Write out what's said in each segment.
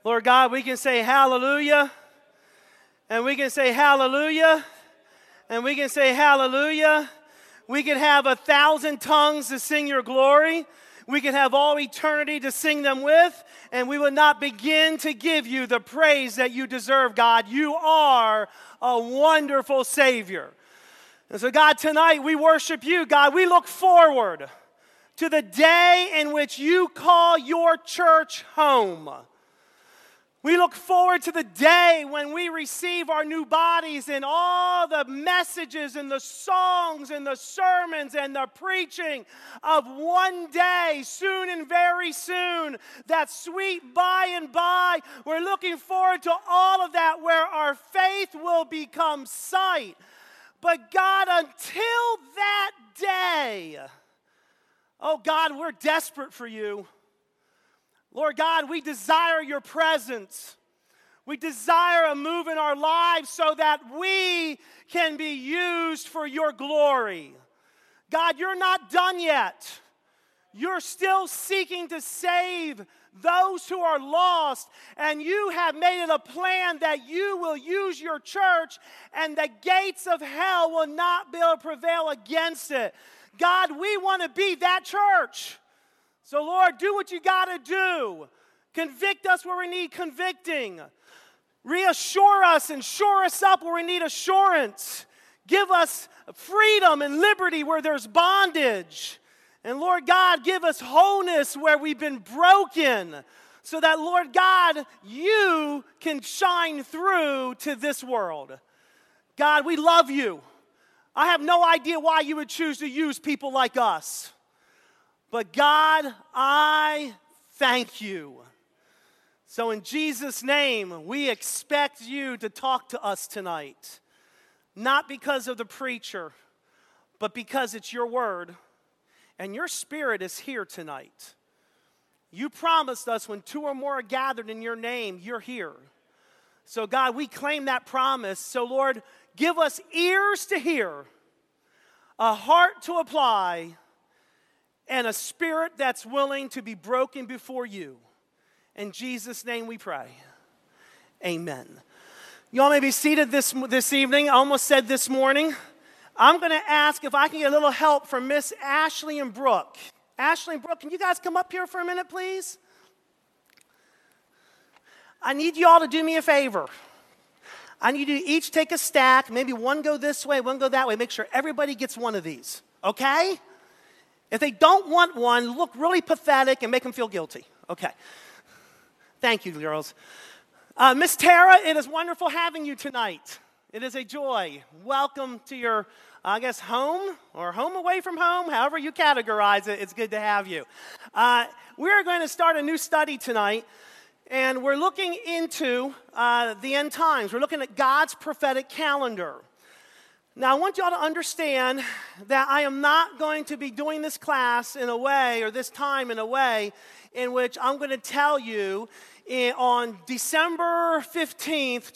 Lord God, we can say hallelujah, and we can say hallelujah, and we can say hallelujah. We can have 1,000 tongues to sing your glory. We can have all eternity to sing them with, and we will not begin to give you the praise that you deserve, God. You are a wonderful Savior. And so, God, tonight we worship you, God. We look forward to the day in which you call your church home. We look forward to the day when we receive our new bodies and all the messages and the songs and the sermons and the preaching of one day, soon and very soon, that sweet by and by. We're looking forward to all of that where our faith will become sight. But God, until that day, oh God, we're desperate for you. Lord God, we desire your presence. We desire a move in our lives so that we can be used for your glory. God, you're not done yet. You're still seeking to save those who are lost, and you have made it a plan that you will use your church, and the gates of hell will not be able to prevail against it. God, we want to be that church. So, Lord, do what you got to do. Convict us where we need convicting. Reassure us and shore us up where we need assurance. Give us freedom and liberty where there's bondage. And, Lord God, give us wholeness where we've been broken so that, Lord God, you can shine through to this world. God, we love you. I have no idea why you would choose to use people like us. But God, I thank you. So in Jesus' name, we expect you to talk to us tonight. Not because of the preacher, but because it's your word. And your spirit is here tonight. You promised us when 2 or more are gathered in your name, you're here. So God, we claim that promise. So Lord, give us ears to hear, a heart to apply, and a spirit that's willing to be broken before you. In Jesus' name we pray. Amen. You all may be seated this evening. I almost said this morning. I'm going to ask if I can get a little help from Miss Ashley and Brooke. Ashley and Brooke, can you guys come up here for a minute, please? I need you all to do me a favor. I need you to each take a stack. Maybe one go this way, one go that way. Make sure everybody gets one of these, okay? If they don't want one, look really pathetic and make them feel guilty. Okay. Thank you, girls. Miss Tara, it is wonderful having you tonight. It is a joy. Welcome to your, home or home away from home, however you categorize it. It's good to have you. We are going to start a new study tonight, and we're looking into the end times. We're looking at God's prophetic calendar. Now, I want you all to understand that I am not going to be doing this class in a way, or this time in a way, in which I'm going to tell you on December 15th,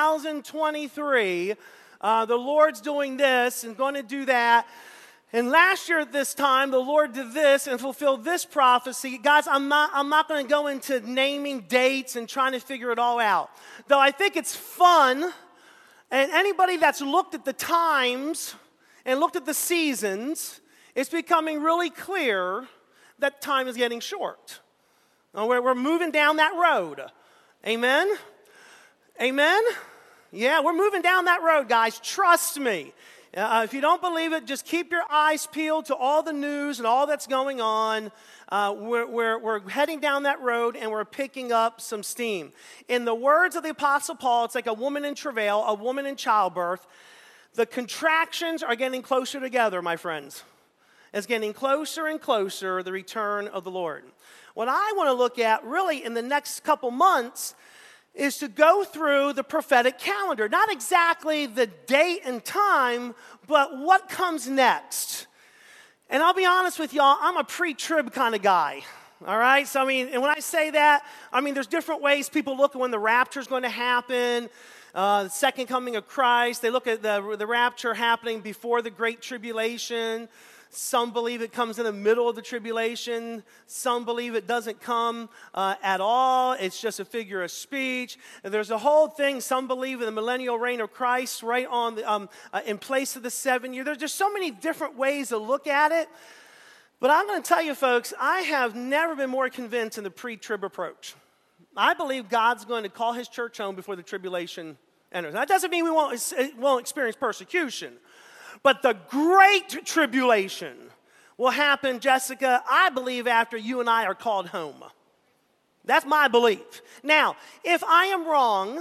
2023, the Lord's doing this and going to do that. And last year at this time, the Lord did this and fulfilled this prophecy. Guys, I'm not going to go into naming dates and trying to figure it all out. Though I think it's fun. And anybody that's looked at the times and looked at the seasons, it's becoming really clear that time is getting short. We're moving down that road. Amen? Amen? Yeah, we're moving down that road, guys. Trust me. If you don't believe it, just keep your eyes peeled to all the news and all that's going on. We're heading down that road, and we're picking up some steam. In the words of the Apostle Paul, it's like a woman in travail, a woman in childbirth. The contractions are getting closer together, my friends. It's getting closer and closer, the return of the Lord. What I want to look at really in the next couple months is to go through the prophetic calendar. Not exactly the date and time, but what comes next. And I'll be honest with y'all, I'm a pre-trib kind of guy. All right? So, and when I say that, there's different ways people look at when the rapture is going to happen, the second coming of Christ. They look at the rapture happening before the Great Tribulation. Some believe it comes in the middle of the tribulation. Some believe it doesn't come at all. It's just a figure of speech. And there's a whole thing. Some believe in the millennial reign of Christ right on the, in place of the 7 year. There's just so many different ways to look at it. But I'm going to tell you, folks, I have never been more convinced in the pre-trib approach. I believe God's going to call his church home before the tribulation enters. That doesn't mean we won't experience persecution. But the great tribulation will happen, Jessica, I believe, after you and I are called home. That's my belief. Now, if I am wrong,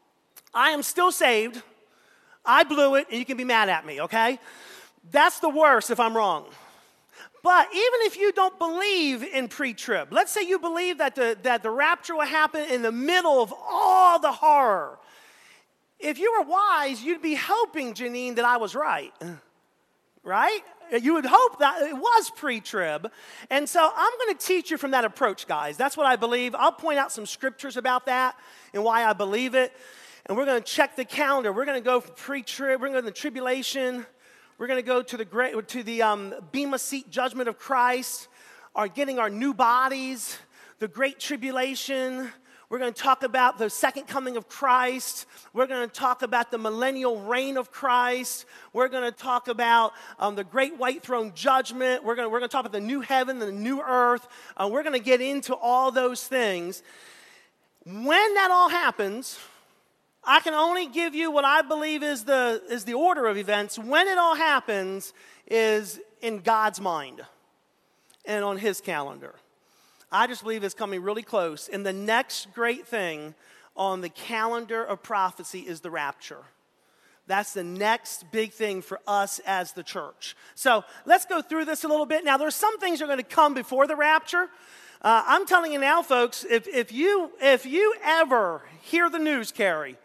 I am still saved. I blew it, and you can be mad at me, okay? That's the worst if I'm wrong. But even if you don't believe in pre-trib, let's say you believe that the rapture will happen in the middle of all the horror. If you were wise, you'd be hoping, Janine, that I was right, right? You would hope that it was pre-trib. And so I'm going to teach you from that approach, guys. That's what I believe. I'll point out some scriptures about that and why I believe it. And we're going to check the calendar. We're going to go from pre-trib. We're going to go to the tribulation. We're going to go to the Bema Seat judgment of Christ, getting our new bodies, the great tribulation. We're going to talk about the second coming of Christ. We're going to talk about the millennial reign of Christ. We're going to talk about the great white throne judgment. We're going to talk about the new heaven and the new earth. We're going to get into all those things. When that all happens, I can only give you what I believe is the order of events. When it all happens is in God's mind and on his calendar. I just believe it's coming really close. And the next great thing on the calendar of prophecy is the rapture. That's the next big thing for us as the church. So let's go through this a little bit. Now, there's some things that are going to come before the rapture. I'm telling you now, folks, if you ever hear the news, Carrie,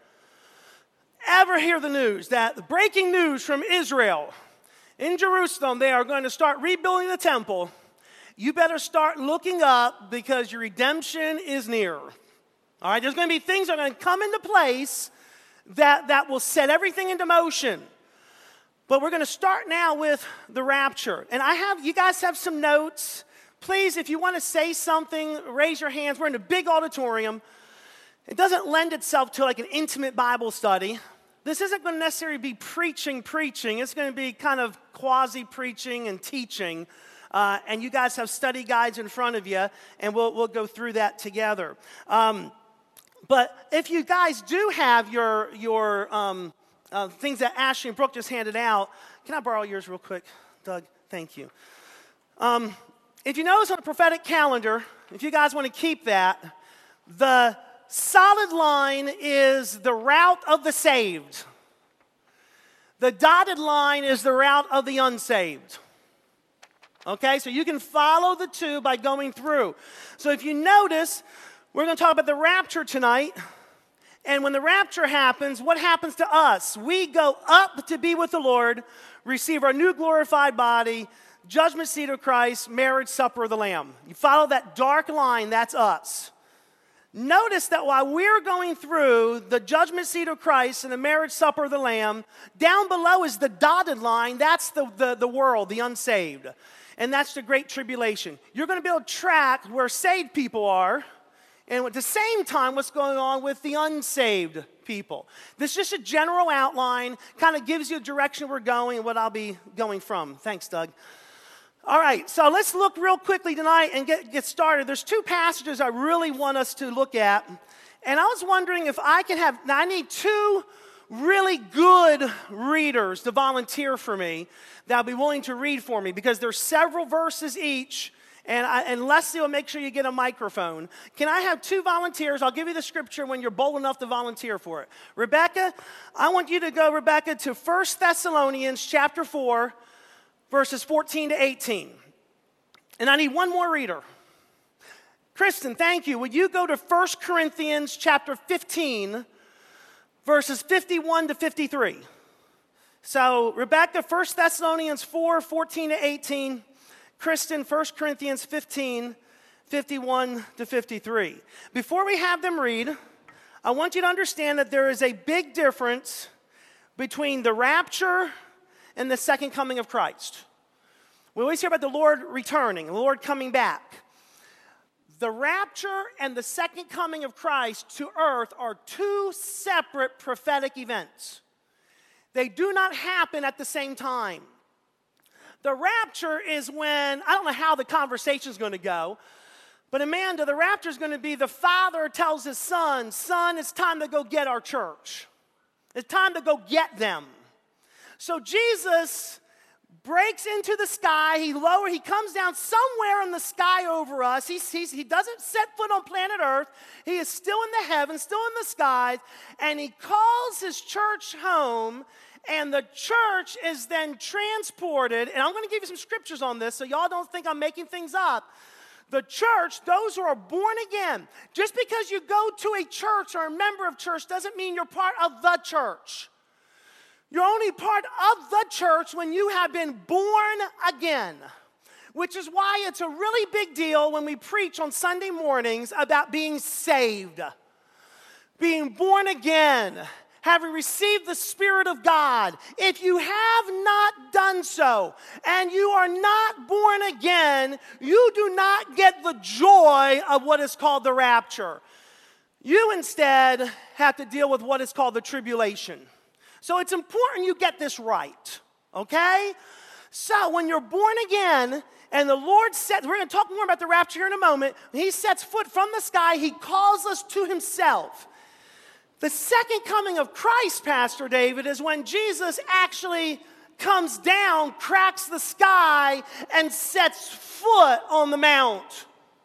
ever hear the news that the breaking news from Israel in Jerusalem, they are going to start rebuilding the temple, you better start looking up because your redemption is near. All right, there's going to be things that are going to come into place that will set everything into motion. But we're going to start now with the rapture. And you guys have some notes. Please, if you want to say something, raise your hands. We're in a big auditorium. It doesn't lend itself to like an intimate Bible study. This isn't going to necessarily be preaching. It's going to be kind of quasi-preaching and teaching. And you guys have study guides in front of you, and we'll go through that together. But if you guys do have your things that Ashley and Brooke just handed out, can I borrow yours real quick, Doug? Thank you. If you notice on the prophetic calendar, if you guys want to keep that, the solid line is the route of the saved. The dotted line is the route of the unsaved. Okay, so you can follow the two by going through. So if you notice, we're going to talk about the rapture tonight. And when the rapture happens, what happens to us? We go up to be with the Lord, receive our new glorified body, judgment seat of Christ, marriage supper of the Lamb. You follow that dark line, that's us. Notice that while we're going through the judgment seat of Christ and the marriage supper of the Lamb, down below is the dotted line. That's the world, the unsaved. And that's the great tribulation. You're going to be able to track where saved people are, and at the same time, what's going on with the unsaved people. This is just a general outline, kind of gives you a direction we're going and what I'll be going from. Thanks, Doug. All right, so let's look real quickly tonight and get started. There's two passages I really want us to look at. And I was wondering if I need two really good readers to volunteer for me that'll be willing to read for me, because there's several verses each, and Leslie will make sure you get a microphone. Can I have two volunteers? I'll give you the scripture when you're bold enough to volunteer for it. Rebecca, I want you to go, Rebecca, to 1 Thessalonians chapter 4, verses 14 to 18. And I need one more reader. Kristen, thank you. Would you go to 1 Corinthians chapter 15, verses 51 to 53? So, Rebecca, 1 Thessalonians 4, 14 to 18. Kristen, 1 Corinthians 15, 51 to 53. Before we have them read, I want you to understand that there is a big difference between the rapture and the second coming of Christ. We always hear about the Lord returning, the Lord coming back. The rapture and the second coming of Christ to earth are two separate prophetic events. They do not happen at the same time. The rapture is when, I don't know how the conversation is going to go, but Amanda, the rapture is going to be the father tells his son, son, it's time to go get our church. It's time to go get them. So Jesus breaks into the sky, he comes down somewhere in the sky over us. He doesn't set foot on planet Earth. He is still in the heavens, still in the skies, and he calls his church home, and the church is then transported, and I'm going to give you some scriptures on this so y'all don't think I'm making things up. The church, those who are born again, just because you go to a church or a member of church doesn't mean you're part of the church. You're only part of the church when you have been born again, which is why it's a really big deal when we preach on Sunday mornings about being saved, being born again, having received the Spirit of God. If you have not done so and you are not born again, you do not get the joy of what is called the rapture. You instead have to deal with what is called the tribulation. So it's important you get this right, okay? So when you're born again and the Lord sets, we're going to talk more about the rapture here in a moment. When he sets foot from the sky, he calls us to himself. The second coming of Christ, Pastor David, is when Jesus actually comes down, cracks the sky, and sets foot on the mount.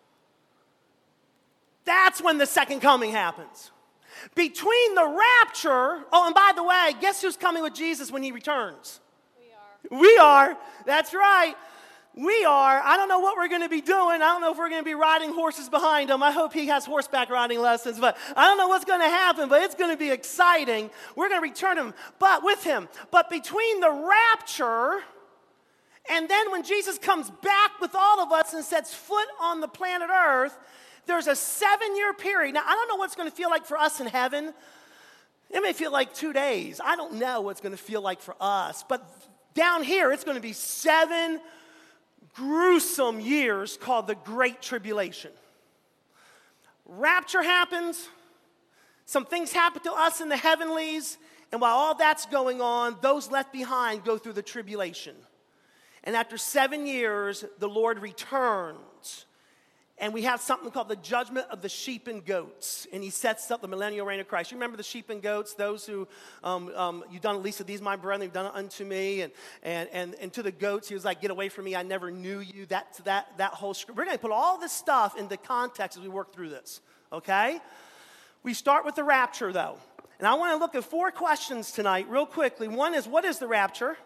That's when the second coming happens. Between the rapture, oh, and by the way, guess who's coming with Jesus when he returns? We are. That's right. We are. I don't know what we're going to be doing. I don't know if we're going to be riding horses behind him. I hope he has horseback riding lessons, but I don't know what's going to happen, but it's going to be exciting. We're going to return him, but with him. But between the rapture and then when Jesus comes back with all of us and sets foot on the planet Earth, there's a 7-year period. Now, I don't know what it's going to feel like for us in heaven. It may feel like 2 days. I don't know what it's going to feel like for us. But down here, it's going to be 7 gruesome years called the Great Tribulation. Rapture happens. Some things happen to us in the heavenlies. And while all that's going on, those left behind go through the tribulation. And after 7 years, the Lord returns. And we have something called the judgment of the sheep and goats. And he sets up the millennial reign of Christ. You remember the sheep and goats? Those who, you've done at least of these, my brethren, you've done it unto me. And to the goats, he was like, get away from me, I never knew you. That whole script. We're going to put all this stuff into context as we work through this, okay? We start with the rapture, though. And I want to look at 4 questions tonight real quickly. One is, what is the rapture?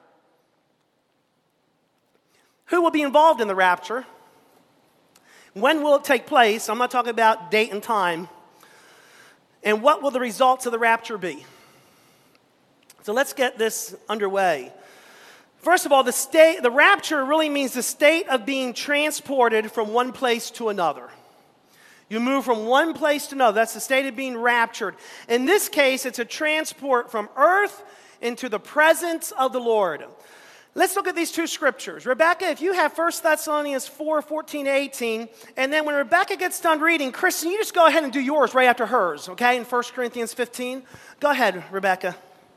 Who will be involved in the rapture? When will it take place? I'm not talking about date and time. And what will the results of the rapture be? So let's get this underway. First of all, the rapture really means the state of being transported from one place to another. You move from one place to another. That's the state of being raptured. In this case, it's a transport from earth into the presence of the Lord. Let's look at these 2 scriptures. Rebecca, if you have 1 Thessalonians 4, 14 to 18, and then when Rebecca gets done reading, Kristen, you just go ahead and do yours right after hers, okay, in 1 Corinthians 15. Go ahead, Rebecca.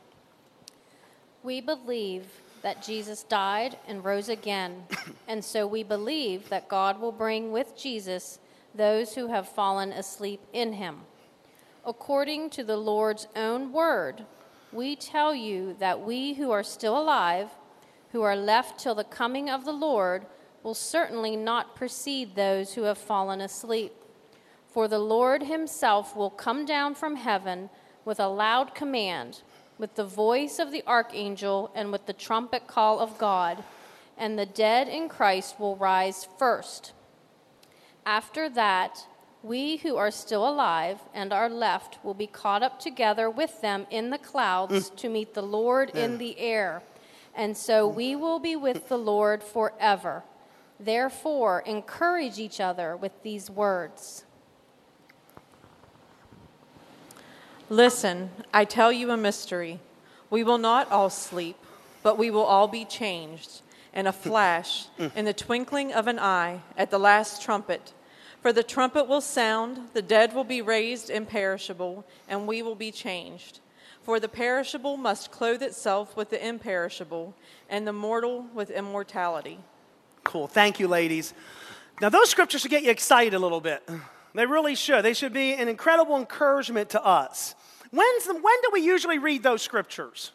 We believe that Jesus died and rose again, and so we believe that God will bring with Jesus those who have fallen asleep in him. According to the Lord's own word, we tell you that we who are still alive, who are left till the coming of the Lord, will certainly not precede those who have fallen asleep. For the Lord himself will come down from heaven with a loud command, with the voice of the archangel, and with the trumpet call of God, and the dead in Christ will rise first. After that, we who are still alive and are left will be caught up together with them in the clouds to meet the Lord in the air. And so we will be with the Lord forever. Therefore, encourage each other with these words. Listen, I tell you a mystery. We will not all sleep, but we will all be changed. in a flash, in the twinkling of an eye, at the last trumpet. For the trumpet will sound, the dead will be raised imperishable, and we will be changed. For the perishable must clothe itself with the imperishable, and the mortal with immortality. Cool. Thank you, ladies. Now, those scriptures should get you excited a little bit. They really should. They should be an incredible encouragement to us. When do we usually read those scriptures?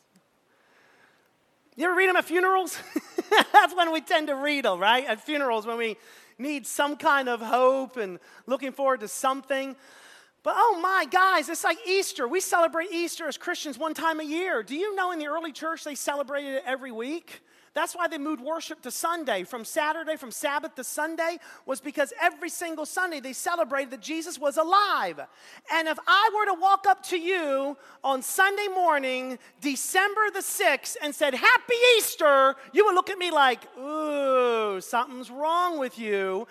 You ever read them at funerals? That's when we tend to read them, right? At funerals, when we need some kind of hope and looking forward to something. But oh my, guys, it's like Easter. We celebrate Easter as Christians one time a year. Do you know in the early church they celebrated it every week? That's why they moved worship to Sunday. From Sabbath to Sunday was because every single Sunday they celebrated that Jesus was alive. And if I were to walk up to you on Sunday morning, December the 6th, and said, Happy Easter, you would look at me like, ooh, something's wrong with you.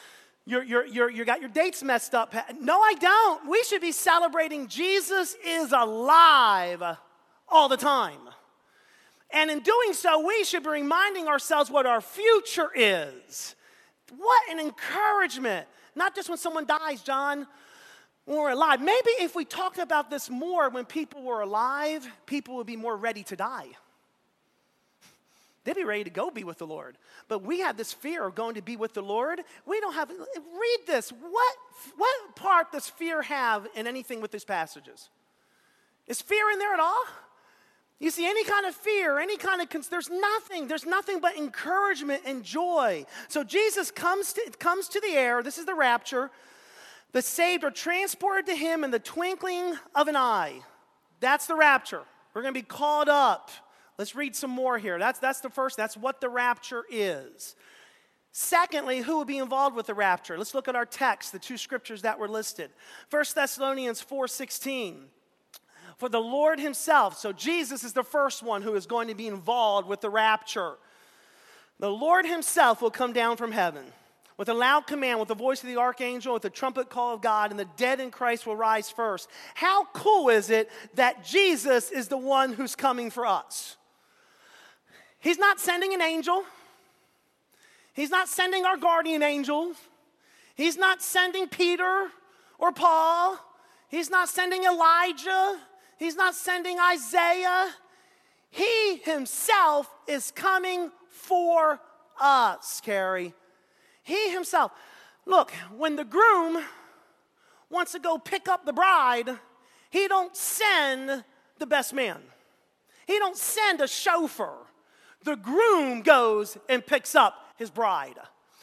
You got your dates messed up. No, I don't. We should be celebrating Jesus is alive all the time. And in doing so, we should be reminding ourselves what our future is. What an encouragement. Not just when someone dies, John, when we're alive. Maybe if we talked about this more when people were alive, people would be more ready to die. They'd be ready to go be with the Lord. But we have this fear of going to be with the Lord. We don't have, read this. What part does fear have in anything with these passages? Is fear in there at all? You see, any kind of fear, any kind of, there's nothing but encouragement and joy. So Jesus comes to the air. This is the rapture. The saved are transported to him in the twinkling of an eye. That's the rapture. We're going to be called up. Let's read some more here. That's the first. That's what the rapture is. Secondly, who will be involved with the rapture? Let's look at our text, the two scriptures that were listed. 1 Thessalonians 4:16. For the Lord himself, so Jesus is the first one who is going to be involved with the rapture. The Lord himself will come down from heaven with a loud command, with the voice of the archangel, with the trumpet call of God, and the dead in Christ will rise first. How cool is it that Jesus is the one who's coming for us? He's not sending an angel. He's not sending our guardian angel. He's not sending Peter or Paul. He's not sending Elijah. He's not sending Isaiah. He himself is coming for us, Carrie. He himself. Look, when the groom wants to go pick up the bride, he don't send the best man. He don't send a chauffeur. The groom goes and picks up his bride.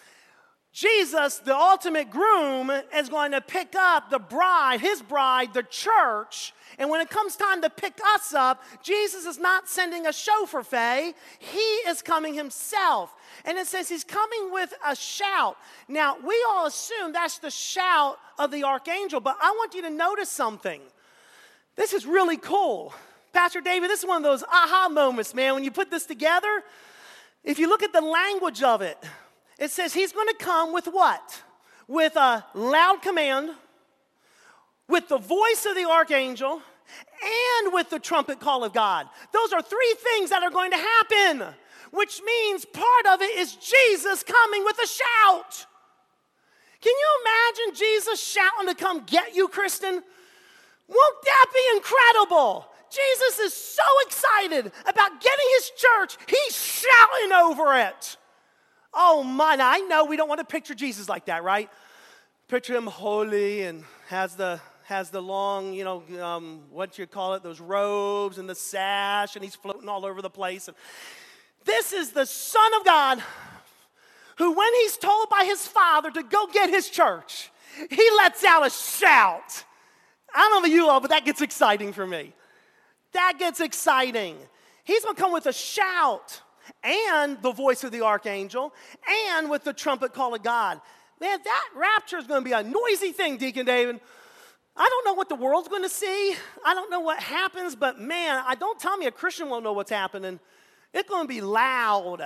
Jesus, the ultimate groom, is going to pick up the bride, his bride, the church. And when it comes time to pick us up, Jesus is not sending a chauffeur, Faye. He is coming himself. And it says he's coming with a shout. Now, we all assume that's the shout of the archangel, but I want you to notice something. This is really cool. Pastor David, this is one of those aha moments, man. When you put this together, if you look at the language of it, it says he's going to come with what? With a loud command, with the voice of the archangel, and with the trumpet call of God. Those are three things that are going to happen, which means part of it is Jesus coming with a shout. Can you imagine Jesus shouting to come get you, Kristen? Won't that be incredible? Jesus is so excited about getting his church, he's shouting over it. Oh my, now I know we don't want to picture Jesus like that, right? Picture him holy and has the long, what you call it, those robes and the sash, and he's floating all over the place. And this is the Son of God who, when he's told by his Father to go get his church, he lets out a shout. I don't know about you all, but that gets exciting for me. That gets exciting. He's going to come with a shout and the voice of the archangel and with the trumpet call of God. Man, that rapture is going to be a noisy thing, Deacon David. I don't know what the world's going to see. I don't know what happens, but man, don't tell me a Christian won't know what's happening. It's going to be loud.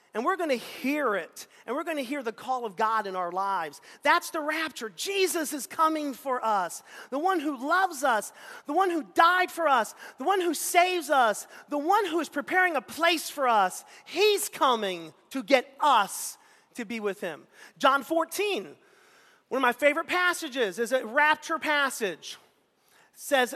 And we're going to hear it. And we're going to hear the call of God in our lives. That's the rapture. Jesus is coming for us. The one who loves us. The one who died for us. The one who saves us. The one who is preparing a place for us. He's coming to get us to be with him. John 14, one of my favorite passages, is a rapture passage. It says,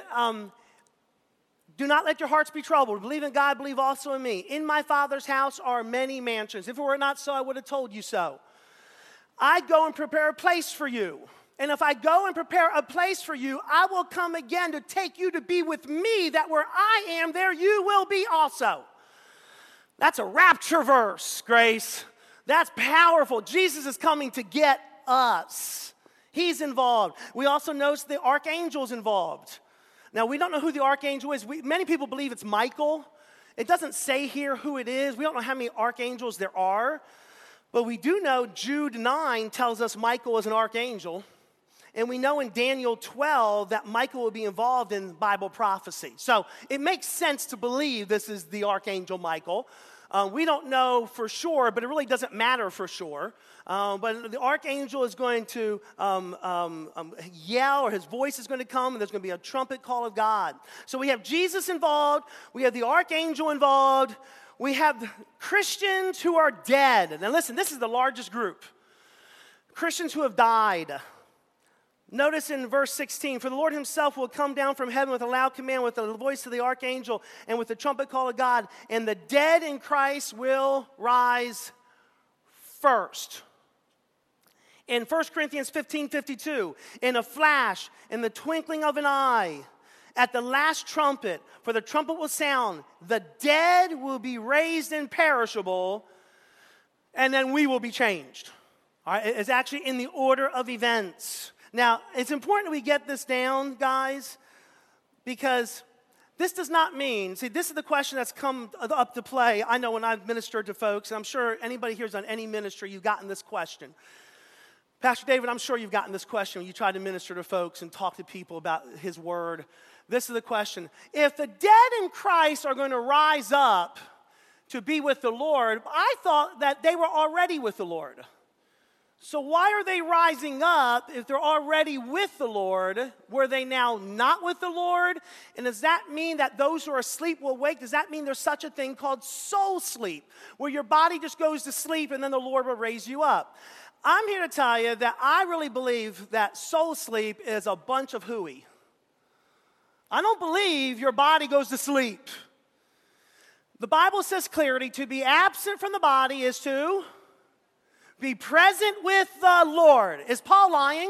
do not let your hearts be troubled. Believe in God, believe also in me. In my Father's house are many mansions. If it were not so, I would have told you so. I go and prepare a place for you. And if I go and prepare a place for you, I will come again to take you to be with me, that where I am, there you will be also. That's a rapture verse, Grace. That's powerful. Jesus is coming to get us. He's involved. We also notice the archangel's involved. Now, we don't know who the archangel is. Many people believe it's Michael. It doesn't say here who it is. We don't know how many archangels there are. But we do know Jude 9 tells us Michael is an archangel. And we know in Daniel 12 that Michael will be involved in Bible prophecy. So it makes sense to believe this is the archangel Michael. We don't know for sure, but it really doesn't matter for sure. But the archangel is going to yell, or his voice is going to come, and there's going to be a trumpet call of God. So we have Jesus involved. We have the archangel involved. We have Christians who are dead. Now listen, this is the largest group. Christians who have died. Notice in verse 16, for the Lord himself will come down from heaven with a loud command, with the voice of the archangel, and with the trumpet call of God, and the dead in Christ will rise first. In 1 Corinthians 15:52, in a flash, in the twinkling of an eye, at the last trumpet, for the trumpet will sound, the dead will be raised imperishable, and then we will be changed. All right, it's actually in the order of events. Now, it's important we get this down, guys, because this does not mean, see, this is the question that's come up to play. I know when I've ministered to folks, and I'm sure anybody here's on any ministry, you've gotten this question. Pastor David, I'm sure you've gotten this question when you try to minister to folks and talk to people about his word. This is the question. If the dead in Christ are going to rise up to be with the Lord, I thought that they were already with the Lord. So why are they rising up if they're already with the Lord? Were they now not with the Lord? And does that mean that those who are asleep will wake? Does that mean there's such a thing called soul sleep, where your body just goes to sleep and then the Lord will raise you up? I'm here to tell you that I really believe that soul sleep is a bunch of hooey. I don't believe your body goes to sleep. The Bible says clearly, to be absent from the body is to be present with the Lord. Is Paul lying?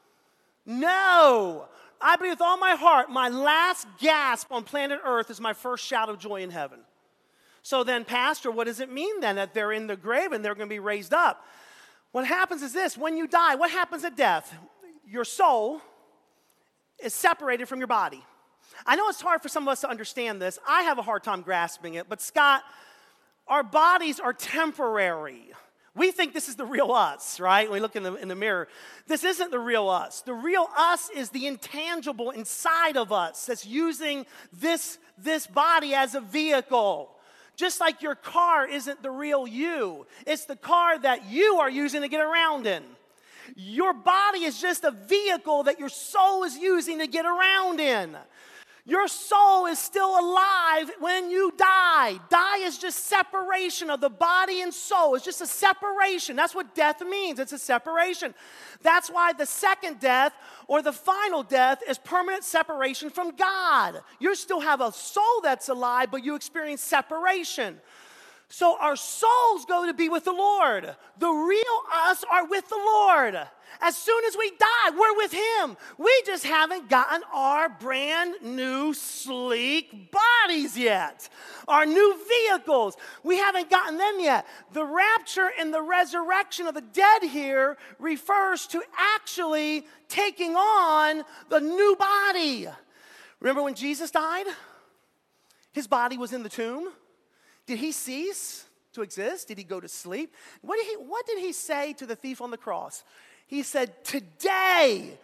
No. I believe with all my heart, my last gasp on planet Earth is my first shout of joy in heaven. So then, Pastor, what does it mean then that they're in the grave and they're going to be raised up? What happens is this. When you die, what happens at death? Your soul is separated from your body. I know it's hard for some of us to understand this. I have a hard time grasping it. But Scott, our bodies are temporary. We think this is the real us, right? When we look in the mirror. This isn't the real us. The real us is the intangible inside of us that's using this body as a vehicle. Just like your car isn't the real you. It's the car that you are using to get around in. Your body is just a vehicle that your soul is using to get around in. Your soul is still alive when you die. Die is just separation of the body and soul. It's just a separation. That's what death means. It's a separation. That's why the second death or the final death is permanent separation from God. You still have a soul that's alive, but you experience separation. So our souls go to be with the Lord. The real us are with the Lord. As soon as we die, we're with Him. We just haven't gotten our brand new, sleek bodies yet. Our new vehicles. We haven't gotten them yet. The rapture and the resurrection of the dead here refers to actually taking on the new body. Remember when Jesus died? His body was in the tomb. Did He cease to exist? Did He go to sleep? What did he say to the thief on the cross? He said, today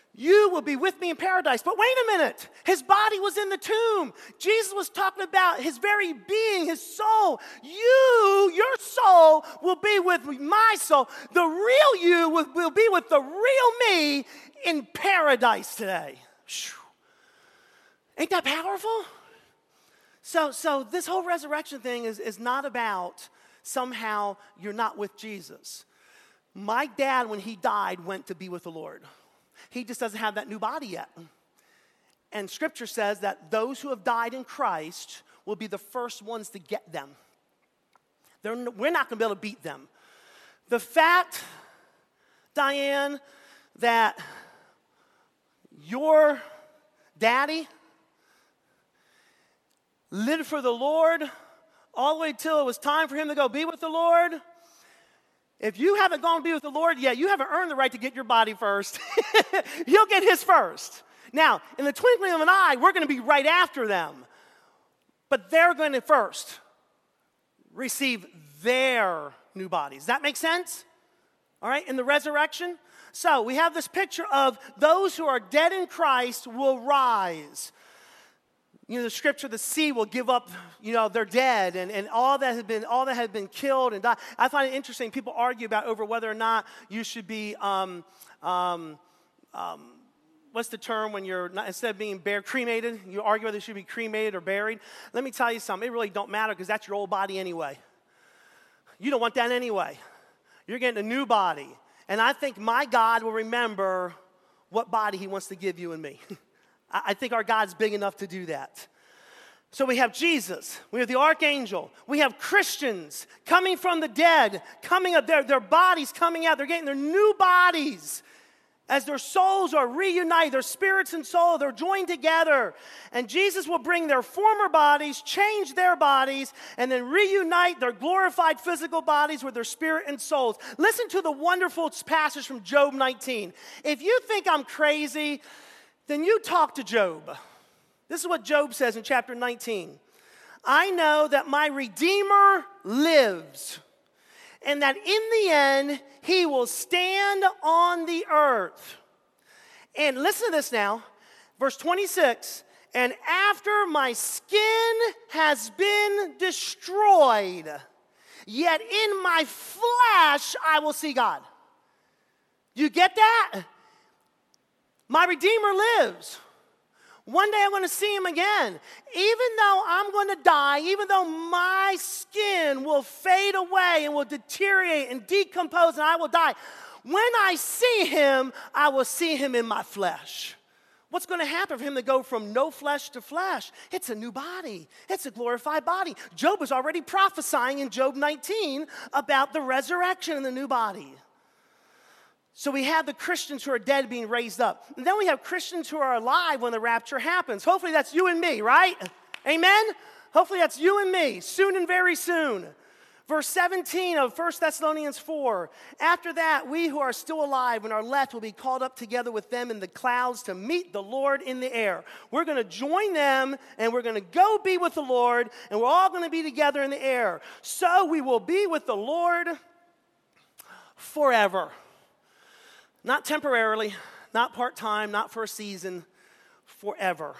You will be with me in paradise. But wait a minute. His body was in the tomb. Jesus was talking about his very being, his soul. Your soul will be with my soul. The real you will be with the real me in paradise today. Ain't that powerful? So this whole resurrection thing is not about somehow you're not with Jesus. My dad, when he died, went to be with the Lord. He just doesn't have that new body yet. And Scripture says that those who have died in Christ will be the first ones to get them. We're not going to be able to beat them. The fact, Diane, that your daddy lived for the Lord all the way till it was time for him to go be with the Lord. If you haven't gone to be with the Lord yet, you haven't earned the right to get your body first. He'll get his first. Now, in the twinkling of an eye, we're going to be right after them. But they're going to first receive their new bodies. Does that make sense? All right, in the resurrection. So we have this picture of those who are dead in Christ will rise. You know, the scripture, the sea will give up, they're dead, and all that had been killed and died. I find it interesting. People argue about over whether or not you should be, what's the term when you're not, instead of being cremated, you argue whether you should be cremated or buried. Let me tell you something. It really don't matter because that's your old body anyway. You don't want that anyway. You're getting a new body. And I think my God will remember what body he wants to give you and me. I think our God's big enough to do that. So we have Jesus, we have the archangel, we have Christians coming from the dead, coming up, their bodies coming out, they're getting their new bodies as their souls are reunited, their spirits and soul, they're joined together. And Jesus will bring their former bodies, change their bodies, and then reunite their glorified physical bodies with their spirit and souls. Listen to the wonderful passage from Job 19. If you think I'm crazy, then you talk to Job. This is what Job says in chapter 19. I know that my Redeemer lives, and that in the end, he will stand on the earth. And listen to this now, verse 26. And after my skin has been destroyed, yet in my flesh I will see God. You get that? My Redeemer lives. One day I'm going to see him again. Even though I'm going to die, even though my skin will fade away and will deteriorate and decompose and I will die, when I see him, I will see him in my flesh. What's going to happen for him to go from no flesh to flesh? It's a new body. It's a glorified body. Job was already prophesying in Job 19 about the resurrection and the new body. So we have the Christians who are dead being raised up. And then we have Christians who are alive when the rapture happens. Hopefully that's you and me, right? Amen? Hopefully that's you and me, soon and very soon. Verse 17 of 1 Thessalonians 4. After that, we who are still alive and are left will be called up together with them in the clouds to meet the Lord in the air. We're going to join them and we're going to go be with the Lord and we're all going to be together in the air. So we will be with the Lord forever. Not temporarily, not part-time, not for a season, forever.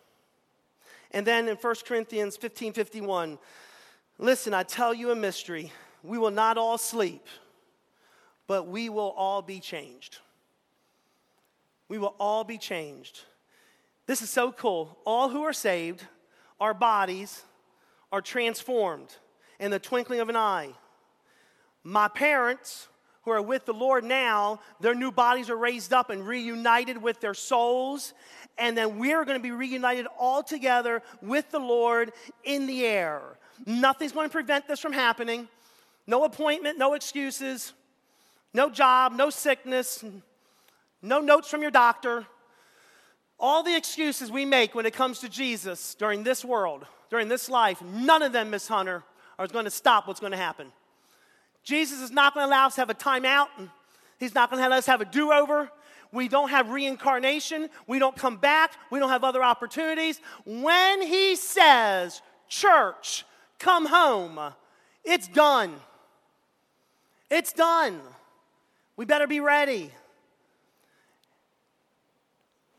And then in 1 Corinthians 15:51, listen, I tell you a mystery. We will not all sleep, but we will all be changed. We will all be changed. This is so cool. All who are saved, our bodies are transformed in the twinkling of an eye. My parents, who are with the Lord now, their new bodies are raised up and reunited with their souls. And then we're going to be reunited all together with the Lord in the air. Nothing's going to prevent this from happening. No appointment, no excuses, no job, no sickness, no notes from your doctor. All the excuses we make when it comes to Jesus during this world, during this life, none of them, Miss Hunter, are going to stop what's going to happen. Jesus is not going to allow us to have a timeout. He's not going to let us have a do-over. We don't have reincarnation. We don't come back. We don't have other opportunities. When he says, church, come home, it's done. It's done. We better be ready.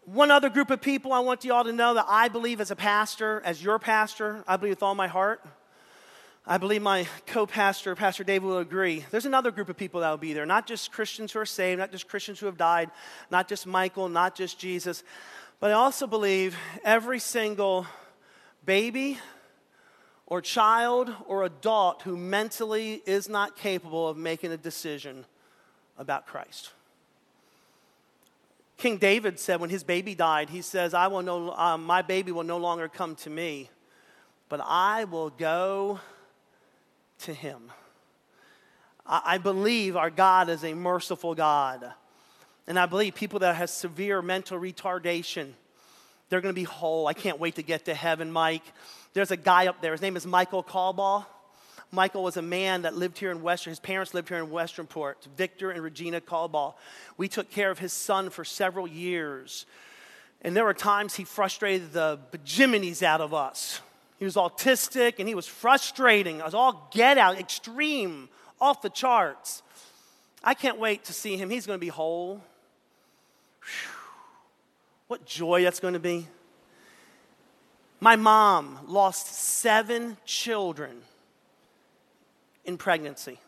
One other group of people I want you all to know that I believe as a pastor, as your pastor, I believe with all my heart. I believe my co-pastor, Pastor David, will agree. There's another group of people that will be there, not just Christians who are saved, not just Christians who have died, not just Michael, not just Jesus, but I also believe every single baby or child or adult who mentally is not capable of making a decision about Christ. King David said when his baby died, he says, my baby will no longer come to me, but I will go to him. I believe our God is a merciful God. And I believe people that have severe mental retardation, they're going to be whole. I can't wait to get to heaven, Mike. There's a guy up there. His name is Michael Callbaugh. Michael was a man that lived here in his parents lived here in Westernport, Victor and Regina Callbaugh. We took care of his son for several years. And there were times he frustrated the bejiminies out of us. He was autistic and he was frustrating. It was all get out, extreme, off the charts. I can't wait to see him. He's going to be whole. Whew. What joy that's going to be. My mom lost 7 children in pregnancy.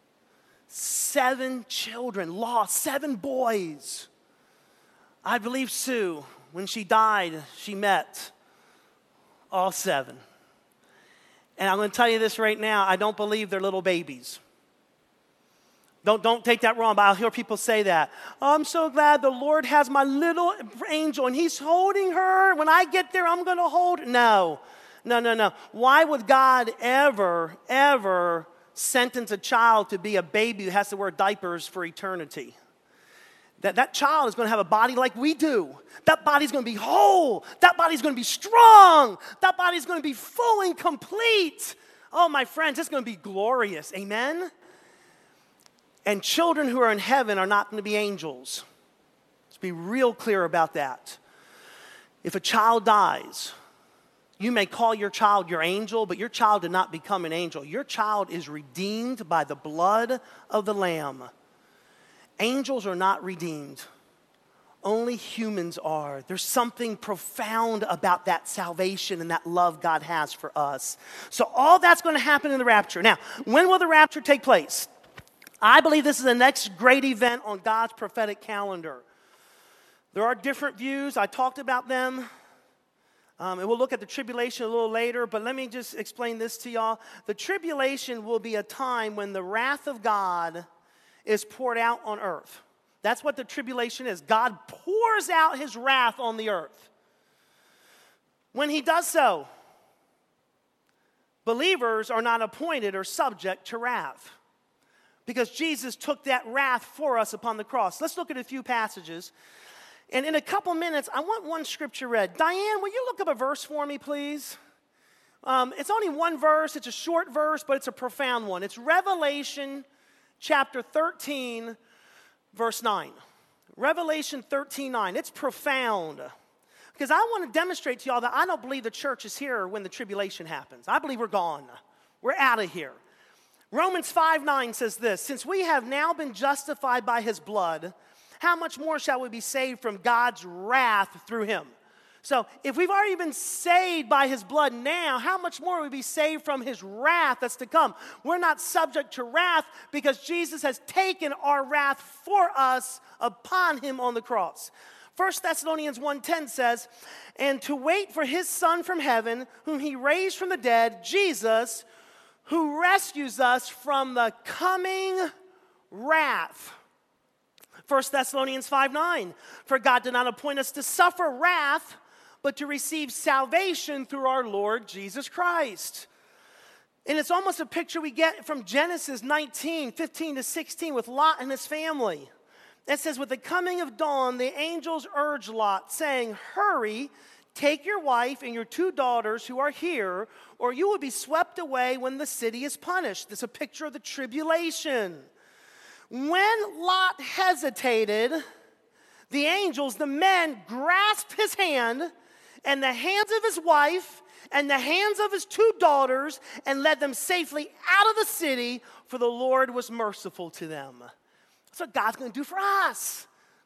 7 children lost, 7 boys. I believe Sue, when she died, she met all 7. And I'm going to tell you this right now, I don't believe they're little babies. Don't take that wrong, but I'll hear people say that. Oh, I'm so glad the Lord has my little angel and he's holding her. When I get there, I'm going to hold her. No. Why would God ever sentence a child to be a baby who has to wear diapers for eternity? That child is going to have a body like we do. That body's going to be whole. That body's going to be strong. That body's going to be full and complete. Oh, my friends, it's going to be glorious. Amen? And children who are in heaven are not going to be angels. Let's be real clear about that. If a child dies, you may call your child your angel, but your child did not become an angel. Your child is redeemed by the blood of the Lamb. Angels are not redeemed. Only humans are. There's something profound about that salvation and that love God has for us. So all that's going to happen in the rapture. Now, when will the rapture take place? I believe this is the next great event on God's prophetic calendar. There are different views. I talked about them. And we'll look at the tribulation a little later, but let me just explain this to y'all. The tribulation will be a time when the wrath of God is poured out on earth. That's what the tribulation is. God pours out his wrath on the earth. When he does so, believers are not appointed or subject to wrath, because Jesus took that wrath for us upon the cross. Let's look at a few passages. And in a couple minutes, I want one scripture read. Diane, will you look up a verse for me, please? It's only one verse. It's a short verse, but it's a profound one. It's Revelation chapter 13, verse 9. Revelation 13:9. It's profound. Because I want to demonstrate to y'all that I don't believe the church is here when the tribulation happens. I believe we're gone. We're out of here. Romans 5:9 says this: since we have now been justified by his blood, how much more shall we be saved from God's wrath through him? So if we've already been saved by his blood now, how much more will we be saved from his wrath that's to come? We're not subject to wrath because Jesus has taken our wrath for us upon him on the cross. 1 Thessalonians 1:10 says, and to wait for his Son from heaven, whom he raised from the dead, Jesus, who rescues us from the coming wrath. 1 Thessalonians 5:9, for God did not appoint us to suffer wrath, but to receive salvation through our Lord Jesus Christ. And it's almost a picture we get from Genesis 19:15-16 with Lot and his family. It says, with the coming of dawn, the angels urged Lot, saying, hurry, take your wife and your 2 daughters who are here, or you will be swept away when the city is punished. It's a picture of the tribulation. When Lot hesitated, the angels, the men, grasped his hand and the hands of his wife and the hands of his 2 daughters and led them safely out of the city, for the Lord was merciful to them. That's what God's going to do for us.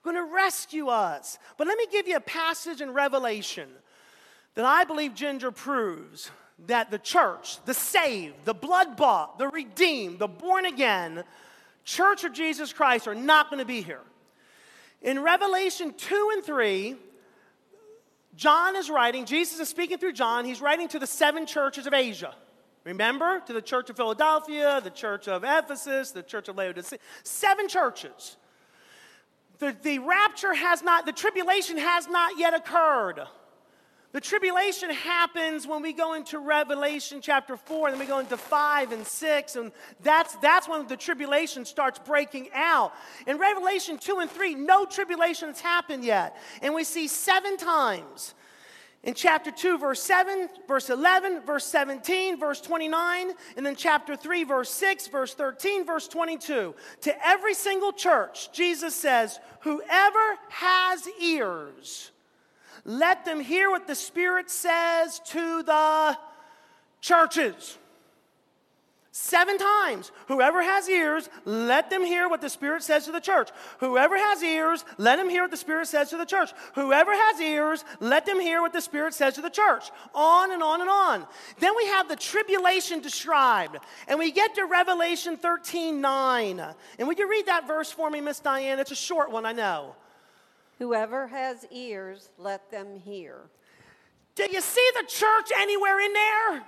going to rescue us. But let me give you a passage in Revelation that I believe Ginger proves that the church, the saved, the blood-bought, the redeemed, the born-again church of Jesus Christ are not going to be here. In Revelation 2 and 3, John is writing, Jesus is speaking through John, he's writing to the 7 churches of Asia. Remember? To the church of Philadelphia, the church of Ephesus, the church of Laodicea. 7 churches. The rapture has not, the tribulation has not yet occurred. The tribulation happens when we go into Revelation chapter 4, and then we go into 5 and 6, and that's when the tribulation starts breaking out. In Revelation 2 and 3, no tribulation has happened yet. And we see 7 times. In chapter 2, verse 7, verse 11, verse 17, verse 29, and then chapter 3, verse 6, verse 13, verse 22. To every single church, Jesus says, whoever has ears, let them hear what the Spirit says to the churches. 7 times. Whoever has ears, let them hear what the Spirit says to the church. Whoever has ears, let him hear what the Spirit says to the church. Whoever has ears, let them hear what the Spirit says to the church. On and on and on. Then we have the tribulation described. And we get to Revelation 13:9. And would you read that verse for me, Miss Diane? It's a short one, I know. Whoever has ears, let them hear. Did you see the church anywhere in there?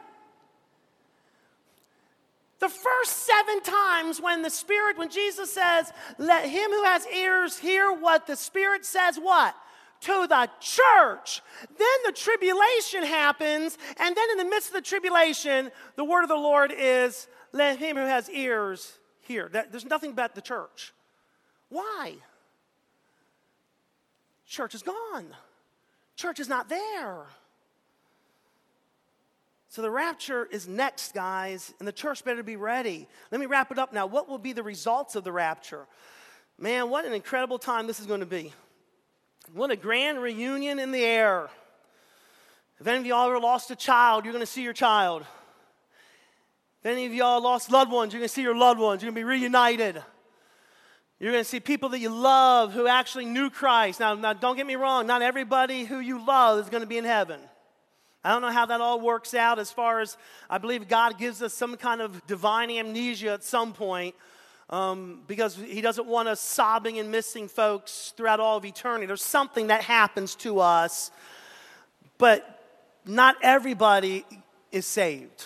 The first 7 times when Jesus says, let him who has ears hear what the Spirit says, what? To the church. Then the tribulation happens, and then in the midst of the tribulation, the word of the Lord is, let him who has ears hear. There's nothing but the church. Why? Church is gone. Church is not there. So the rapture is next, guys, and the church better be ready. Let me wrap it up now. What will be the results of the rapture? Man, what an incredible time this is going to be. What a grand reunion in the air. If any of y'all ever lost a child, you're going to see your child. If any of y'all lost loved ones, you're going to see your loved ones. You're going to be reunited. You're going to see people that you love who actually knew Christ. Now, don't get me wrong. Not everybody who you love is going to be in heaven. I don't know how that all works out as far as I believe God gives us some kind of divine amnesia at some point because he doesn't want us sobbing and missing folks throughout all of eternity. There's something that happens to us, but not everybody is saved.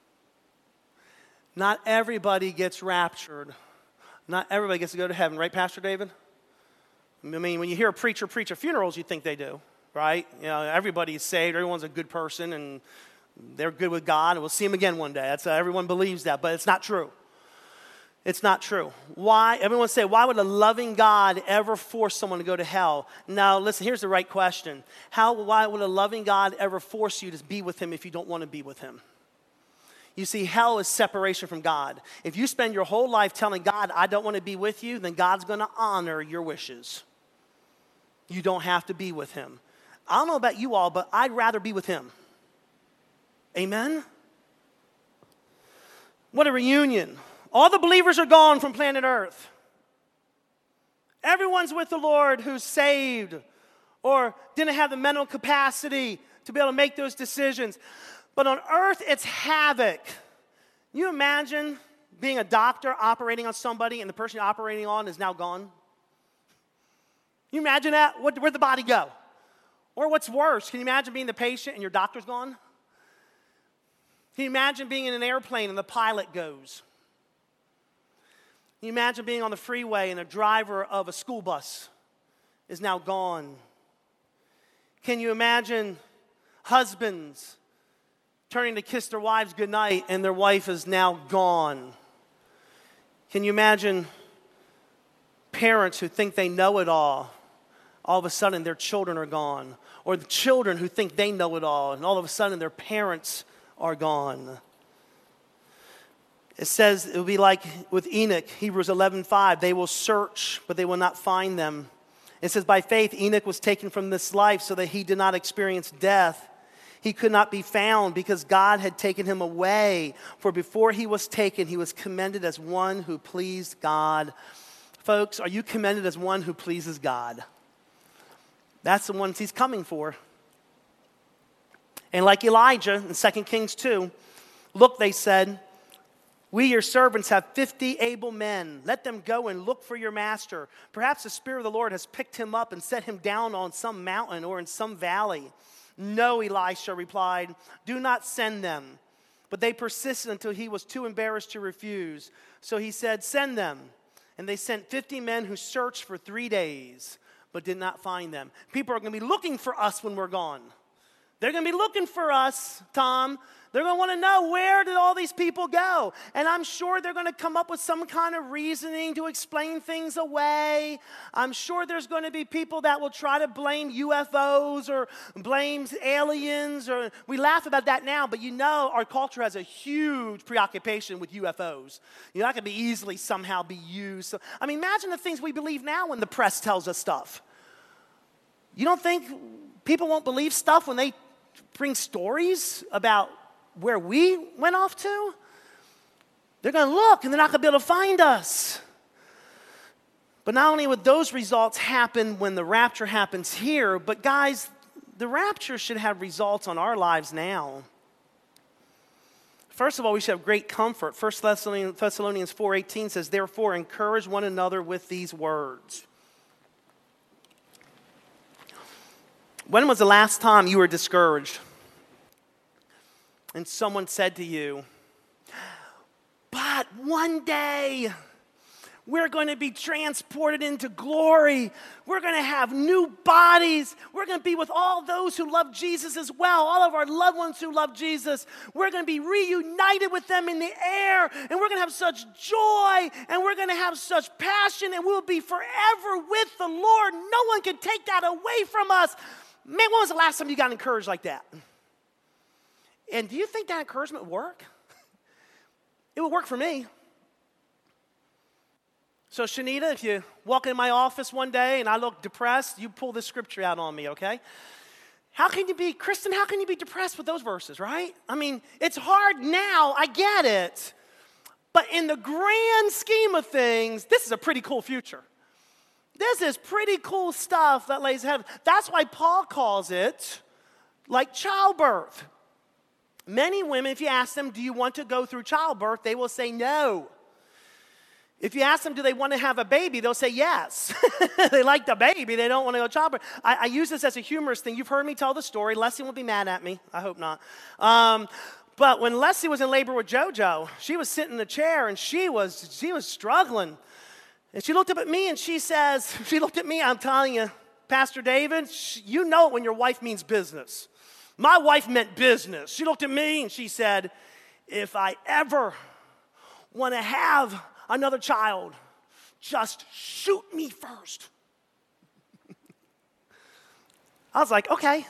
Not everybody gets raptured. Not everybody gets to go to heaven, right, Pastor David? I mean, when you hear a preacher preach at funerals, you think they do, right? You know, everybody's saved, everyone's a good person, and they're good with God, and we'll see him again one day. That's everyone believes that, but it's not true. It's not true. Why? Everyone say, why would a loving God ever force someone to go to hell? Now, listen, here's the right question. Why would a loving God ever force you to be with him if you don't want to be with him? You see, hell is separation from God. If you spend your whole life telling God, I don't want to be with you, then God's going to honor your wishes. You don't have to be with him. I don't know about you all, but I'd rather be with him. Amen? What a reunion. All the believers are gone from planet Earth. Everyone's with the Lord who's saved or didn't have the mental capacity to be able to make those decisions. But on earth, it's havoc. Can you imagine being a doctor operating on somebody and the person you're operating on is now gone? Can you imagine that? Where'd the body go? Or what's worse, can you imagine being the patient and your doctor's gone? Can you imagine being in an airplane and the pilot goes? Can you imagine being on the freeway and the driver of a school bus is now gone? Can you imagine husbands turning to kiss their wives goodnight and their wife is now gone? Can you imagine parents who think they know it all of a sudden their children are gone? Or the children who think they know it all and all of a sudden their parents are gone? It says it will be like with Enoch, Hebrews 11:5. They will search, but they will not find them. It says, by faith, Enoch was taken from this life so that he did not experience death. He could not be found because God had taken him away. For before he was taken, he was commended as one who pleased God. Folks, are you commended as one who pleases God? That's the ones he's coming for. And like Elijah in 2 Kings 2, look, they said, we, your servants, have 50 able men. Let them go and look for your master. Perhaps the Spirit of the Lord has picked him up and set him down on some mountain or in some valley. No, Elisha replied, do not send them. But they persisted until he was too embarrassed to refuse. So he said, send them. And they sent 50 men who searched for 3 days, but did not find them. People are going to be looking for us when we're gone. They're going to be looking for us, Tom. They're going to want to know, where did all these people go? And I'm sure they're going to come up with some kind of reasoning to explain things away. I'm sure there's going to be people that will try to blame UFOs or blame aliens. Or we laugh about that now, but you know our culture has a huge preoccupation with UFOs. You're not going to be easily somehow be used. So, I mean, imagine the things we believe now when the press tells us stuff. You don't think people won't believe stuff when they bring stories about where we went off to? They're going to look and they're not going to be able to find us. But not only would those results happen when the rapture happens here, but guys, the rapture should have results on our lives now. First of all, we should have great comfort. 1 Thessalonians 4:18 says, therefore, encourage one another with these words. When was the last time you were discouraged and someone said to you, but one day we're going to be transported into glory. We're going to have new bodies. We're going to be with all those who love Jesus as well, all of our loved ones who love Jesus. We're going to be reunited with them in the air, and we're going to have such joy, and we're going to have such passion, and we'll be forever with the Lord. No one can take that away from us. Man, when was the last time you got encouraged like that? And do you think that encouragement would work? It would work for me. So, Shanita, if you walk in my office one day and I look depressed, you pull this scripture out on me, okay? Kristen, how can you be depressed with those verses, right? I mean, it's hard now, I get it. But in the grand scheme of things, this is a pretty cool future. This is pretty cool stuff that lays ahead. That's why Paul calls it like childbirth. Many women, if you ask them, do you want to go through childbirth, they will say no. If you ask them, do they want to have a baby, they'll say yes. They like the baby, they don't want to go childbirth. I use this as a humorous thing. You've heard me tell the story. Leslie won't be mad at me. I hope not. But when Leslie was in labor with JoJo, she was sitting in a chair and she was struggling. And she looked up at me and she looked at me, I'm telling you, Pastor David, you know it when your wife means business. My wife meant business. She looked at me and she said, if I ever want to have another child, just shoot me first. I was like, okay.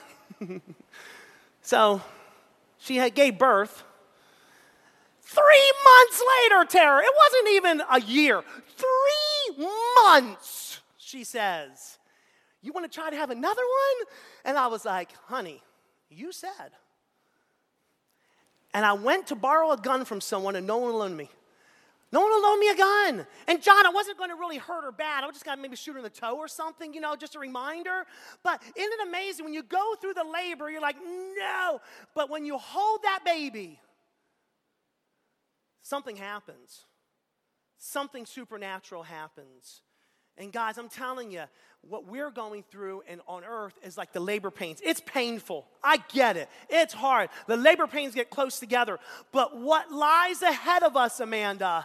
So she gave birth. 3 months later, Tara, it wasn't even a year. 3 months, she says, you want to try to have another one? And I was like, honey, you said. And I went to borrow a gun from someone and no one will loan me. No one will loan me a gun. And John, I wasn't going to really hurt her bad. I was just going to maybe shoot her in the toe or something, just a reminder. But isn't it amazing when you go through the labor, you're like, no. But when you hold that baby, something happens. Something supernatural happens. And guys, I'm telling you, what we're going through on earth is like the labor pains. It's painful. I get it. It's hard. The labor pains get close together. But what lies ahead of us, Amanda,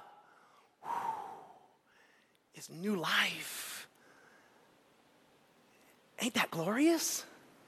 is new life. Ain't that glorious?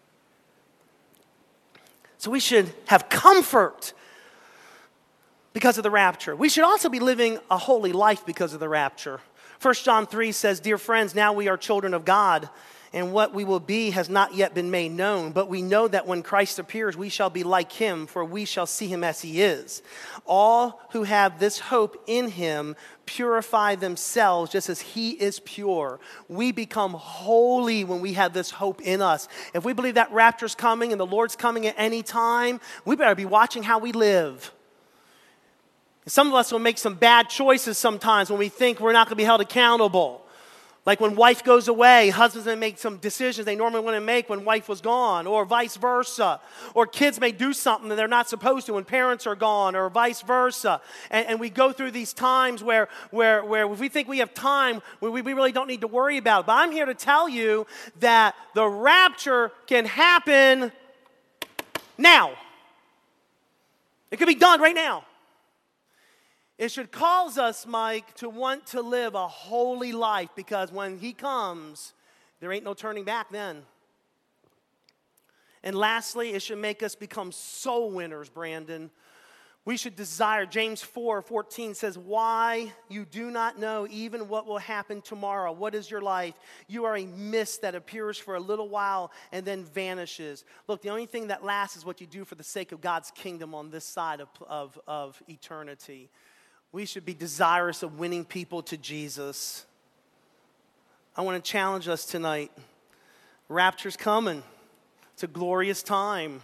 So we should have comfort because of the rapture. We should also be living a holy life because of the rapture. 1 John 3 says, dear friends, now we are children of God, and what we will be has not yet been made known. But we know that when Christ appears, we shall be like him, for we shall see him as he is. All who have this hope in him purify themselves just as he is pure. We become holy when we have this hope in us. If we believe that rapture's coming and the Lord's coming at any time, we better be watching how we live. Some of us will make some bad choices sometimes when we think we're not going to be held accountable. Like when wife goes away, husbands may make some decisions they normally wouldn't make when wife was gone, or vice versa. Or kids may do something that they're not supposed to when parents are gone, or vice versa. And we go through these times where if we think we have time, we really don't need to worry about it. But I'm here to tell you that the rapture can happen now. It could be done right now. It should cause us, Mike, to want to live a holy life, because when he comes, there ain't no turning back then. And lastly, it should make us become soul winners, Brandon. We should desire, James 4:14 says, why you do not know even what will happen tomorrow. What is your life? You are a mist that appears for a little while and then vanishes. Look, the only thing that lasts is what you do for the sake of God's kingdom on this side of eternity. We should be desirous of winning people to Jesus. I want to challenge us tonight. Rapture's coming. It's a glorious time.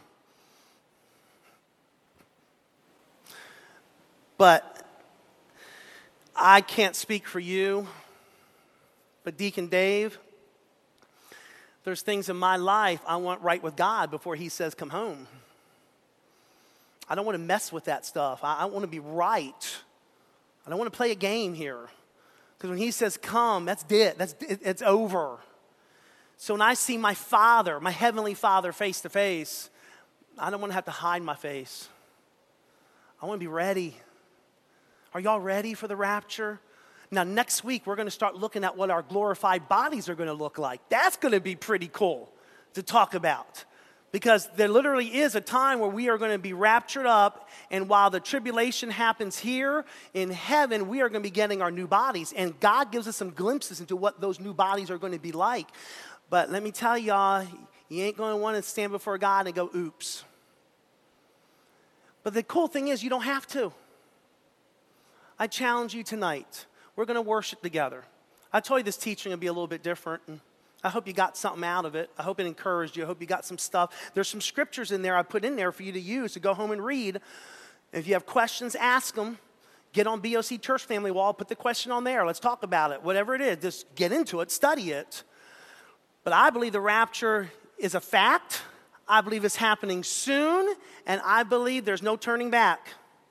But I can't speak for you. But Deacon Dave, there's things in my life I want right with God before he says come home. I don't want to mess with that stuff. I want to be right. I don't want to play a game here. Because when he says come, that's it. It's over. So when I see my Father, my Heavenly Father face to face, I don't want to have to hide my face. I want to be ready. Are y'all ready for the rapture? Now next week we're going to start looking at what our glorified bodies are going to look like. That's going to be pretty cool to talk about. Because there literally is a time where we are going to be raptured up, and while the tribulation happens here in heaven, we are going to be getting our new bodies. And God gives us some glimpses into what those new bodies are going to be like. But let me tell y'all, you ain't going to want to stand before God and go, oops. But the cool thing is you don't have to. I challenge you tonight. We're going to worship together. I told you this teaching would be a little bit different. And I hope you got something out of it. I hope it encouraged you. I hope you got some stuff. There's some scriptures in there I put in there for you to use to go home and read. If you have questions, ask them. Get on BOC Church Family Wall. Put the question on there. Let's talk about it. Whatever it is, just get into it. Study it. But I believe the rapture is a fact. I believe it's happening soon. And I believe there's no turning back.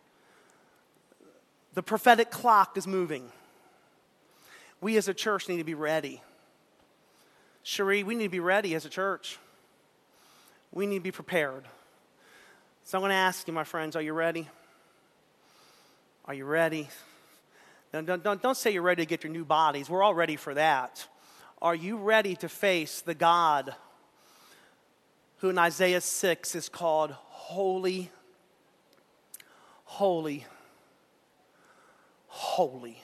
The prophetic clock is moving. We as a church need to be ready. Cherie, we need to be ready as a church. We need to be prepared. So I'm going to ask you, my friends, are you ready? Are you ready? Don't say you're ready to get your new bodies. We're all ready for that. Are you ready to face the God who in Isaiah 6 is called holy, holy, holy?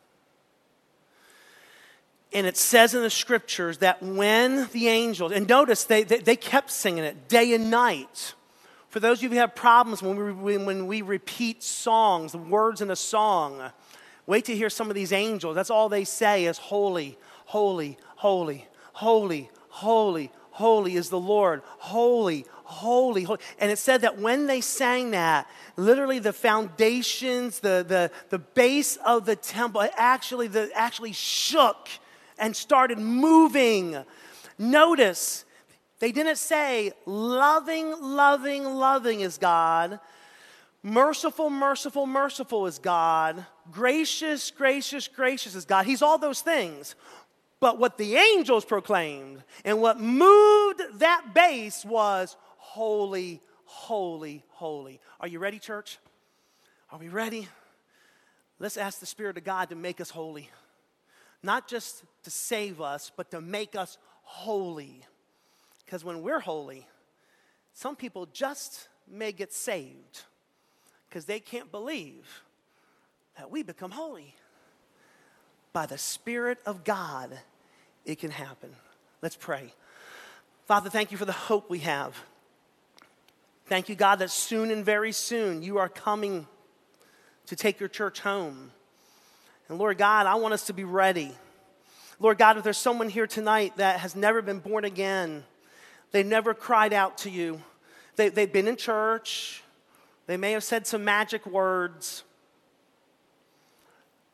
And it says in the scriptures that when the angels, and notice they kept singing it day and night. For those of you who have problems when we repeat songs, the words in a song, wait to hear some of these angels. That's all they say is holy, holy, holy, holy, holy, holy is the Lord. Holy, holy, holy. And it said that when they sang that, literally the foundations, the base of the temple actually shook and started moving. Notice, they didn't say loving, loving, loving is God. Merciful, merciful, merciful is God. Gracious, gracious, gracious is God. He's all those things. But what the angels proclaimed and what moved that base was holy, holy, holy. Are you ready, church? Are we ready? Let's ask the Spirit of God to make us holy. Not just to save us, but to make us holy. Because when we're holy, some people just may get saved because they can't believe that we become holy. By the Spirit of God, it can happen. Let's pray. Father, thank you for the hope we have. Thank you, God, that soon and very soon you are coming to take your church home. And Lord God, I want us to be ready. Lord God, if there's someone here tonight that has never been born again, they've never cried out to you. They've been in church. They may have said some magic words.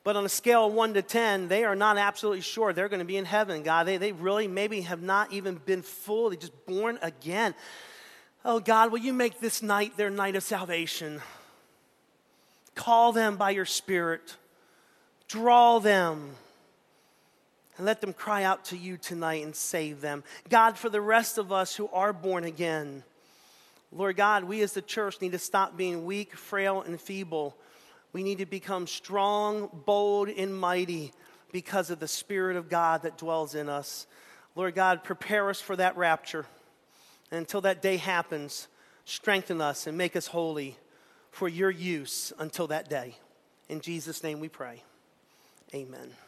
But on a scale of 1 to 10, they are not absolutely sure they're going to be in heaven, God. They really maybe have not even been fully just born again. Oh, God, will you make this night their night of salvation? Call them by your Spirit. Draw them. And let them cry out to you tonight and save them. God, for the rest of us who are born again, Lord God, we as the church need to stop being weak, frail, and feeble. We need to become strong, bold, and mighty because of the Spirit of God that dwells in us. Lord God, prepare us for that rapture. And until that day happens, strengthen us and make us holy for your use until that day. In Jesus' name we pray. Amen.